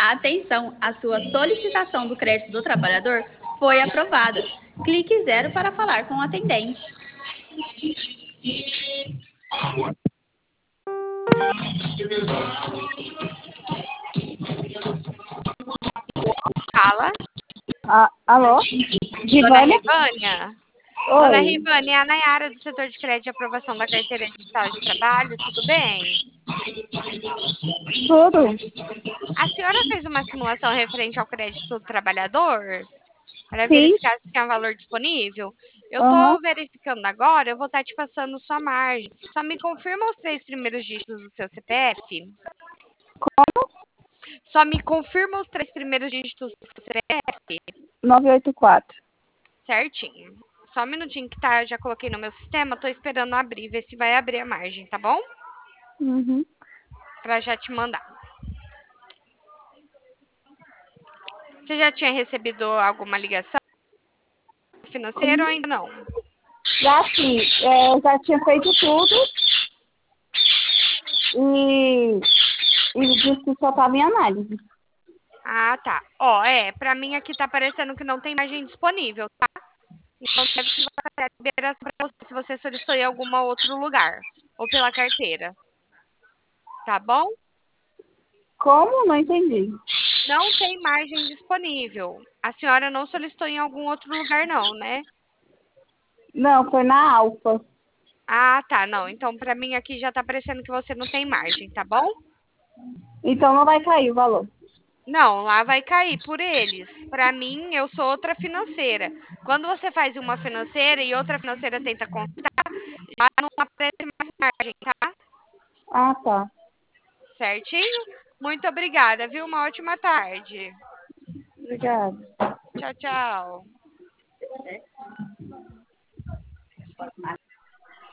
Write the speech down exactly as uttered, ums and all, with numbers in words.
Atenção, a sua solicitação do crédito do trabalhador foi aprovada. Clique zero para falar com o atendente. Fala. Ah, alô? Dona Givânia? Rivânia? Dona Oi. Rivânia, é a Nayara do setor de crédito de aprovação da carteira digital de trabalho, tudo bem? Tudo? A senhora fez uma simulação referente ao crédito do trabalhador para Sim. verificar se tinha valor disponível? Eu Aham. estou verificando agora, eu vou estar te passando sua margem. Só me confirma os três primeiros dígitos do seu C P F? Como? Só me confirma os três primeiros dígitos do seu C P F? nove oito quatro. Certinho. Só um minutinho que tá, eu já coloquei no meu sistema, tô esperando abrir, ver se vai abrir a margem, tá bom? Uhum. Pra já te mandar. Você já tinha recebido alguma ligação financeira ou ainda não? Já sim, é, eu já tinha feito tudo e, e disse que só estava em análise. Ah, tá. Ó, é, pra mim aqui tá aparecendo que não tem margem disponível, tá? Então deve que vai fazer a liberação pra você se você solicitou em algum outro lugar ou pela carteira, tá bom? Como? Não entendi. Não tem margem disponível. A senhora não solicitou em algum outro lugar, não, né? Não, foi na Alfa. Ah, tá. Não. Então, pra mim aqui já tá aparecendo que você não tem margem, tá bom? Então não vai cair o valor. Não, lá vai cair por eles. Pra mim, eu sou outra financeira. Quando você faz uma financeira e outra financeira tenta contar, já não aparece mais margem, tá? Ah, tá. Certinho? Muito obrigada, viu? Uma ótima tarde. Obrigada. Tchau, tchau.